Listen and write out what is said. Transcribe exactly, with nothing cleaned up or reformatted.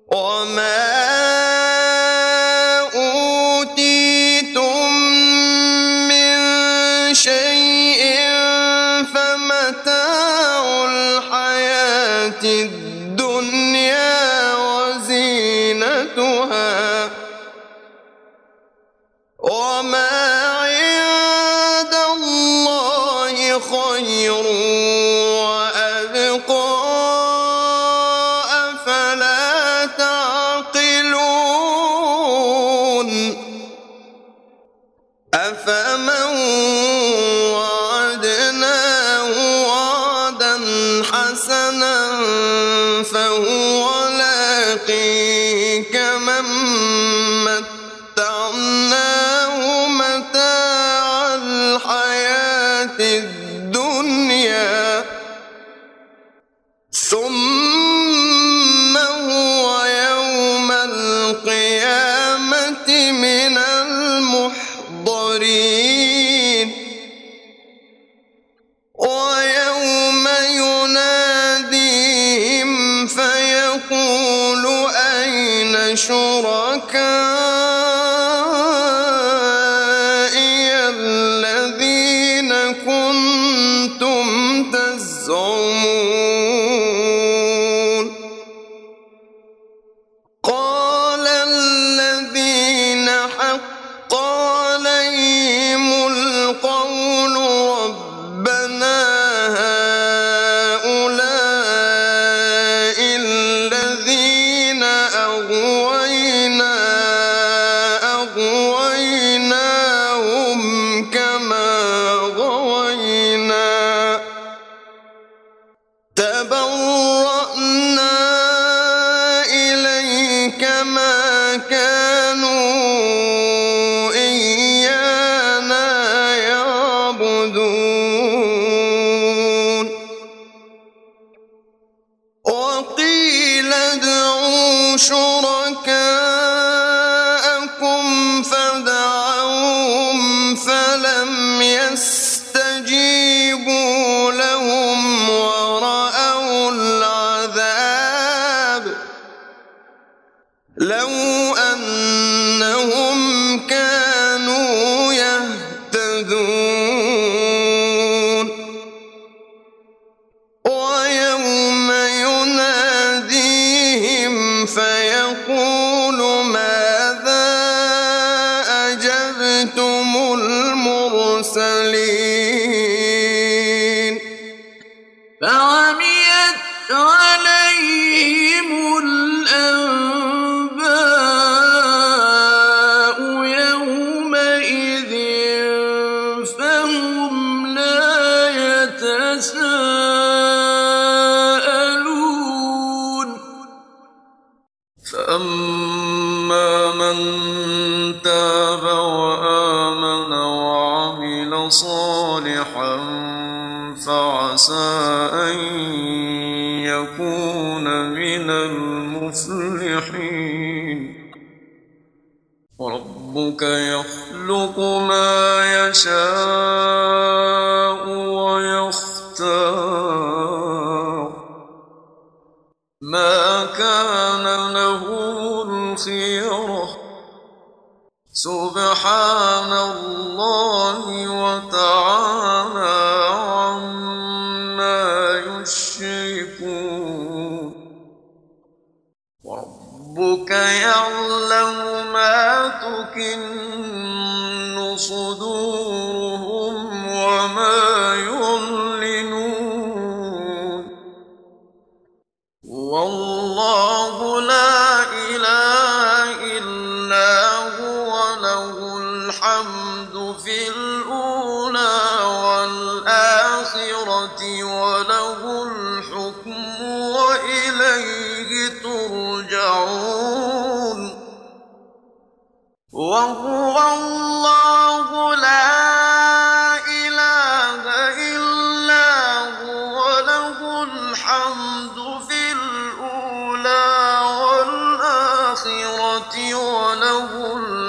وما أوتيتم من شيء فمتاع الحياة الدنيا وزينتها، وما عند الله خير وأبقى، أفلا تعقلون. أفمن وعدناه وعدا حسنا فهو لاقيه، كمن متعناه متاع الحياة الدنيا ثم هو يوم القيامة من المحضرين. ويوم يناديهم فيقول أين شركائي الذين كنتم تزعمون؟ قال الذين حق عليهم القول ربنا هؤلاء الذين أغوينا أغويناهم كما غوينا، تبرأنا إليك ما كانوا إيانا يعبدون. وقيل ادعوا شركاءكم فدعوهم فلم يستجيبوا لهم ورأوا العذاب لو أنهم كانوا يهتدون. ويوم يناديهم فيقول ماذا أجبتم المرسلين؟ فعميت عليهم الأنباء يومئذ فهم لا يتساءلون. فأما من تاب وآمن وعمل صالحا فعسى أن يكون من المفلحين. وربك يخلق ما يشاء ويختار، ما كان له الخيرة، سبحان الله وتعالى عما يشركون. وربك يعلم ما تكن صدورهم وما يعلنون. والله لا إله إلا هو له الحمد في الأولى والآخرة وله الحكم وإليه ترجعون. وهو الله لا إله إلا هو له الحمد في الأولى والآخرة وله